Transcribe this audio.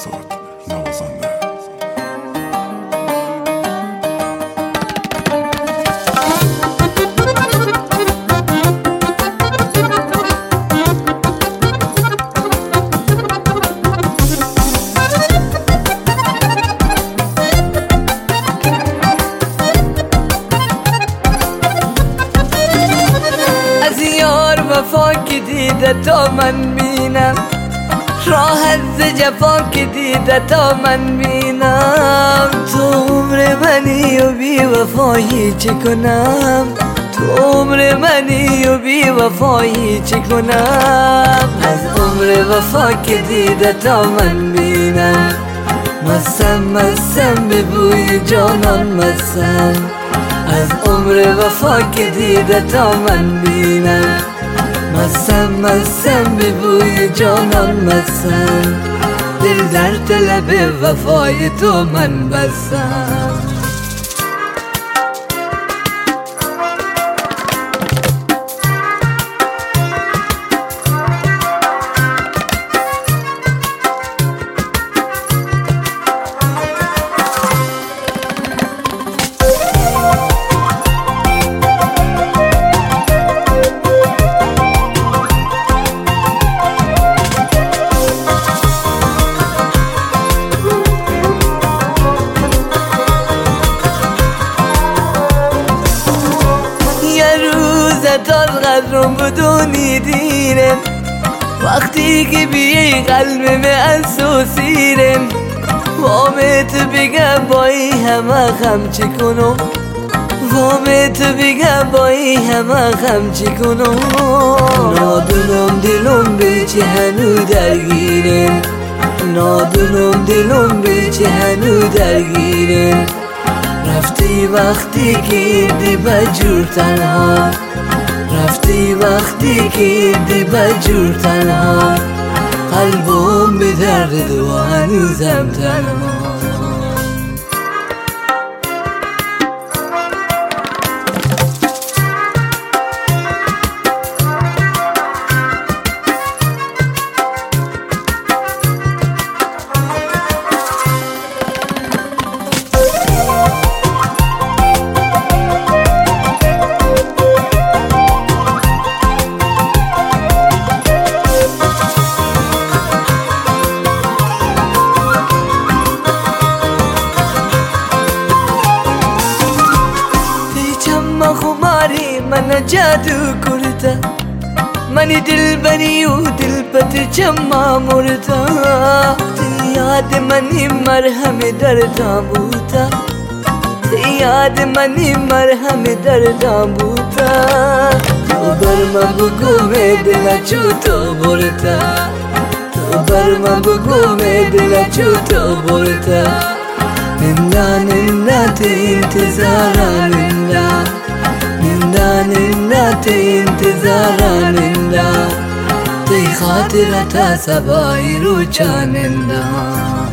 فرزاد نوازنده. از یار وفا که دیده تا من بینم، راحت ز جفا که دیده تا من بینم. تو عمر منی و بی وفایی چه کنم، تو عمر منی و بی وفایی چه کنم. از عمر وفا که دیده تا من بینم، مستم به بوی جانان مستم. از عمر وفا که دیده تا من بینم، مستم به بوی جانان مستم. دل در طلب وفای تو من بستم. تا قدرم بدونی دیرم، وقتی که بیای قلبم اسوسیرم. وامت بگم با این همه غم چی کنم، وامت بگم با این همه غم چی کنم. نادونم دلم به چه هنو درگیرم، نادونم دلم به چه هنو درگیرم. رفتی وقتی که دی بجور تنها، رفتی وقتی که دی بجور تنها. قلبم به درد و هنوزم تنها. خماری من جادو کرده، منی دل بری و دل پت چما مرده. یاد منی مرهم دردم بوده، یاد منی مرهم دردم بوده. تو بر من بگو می دل چو تو برده، تو بر من بگو می دل چو تو برده. نندا نندا تی انتظارا نندا، نندا نندا تی انتظارا نندا. تی خاطرتا سبای روچا نندا.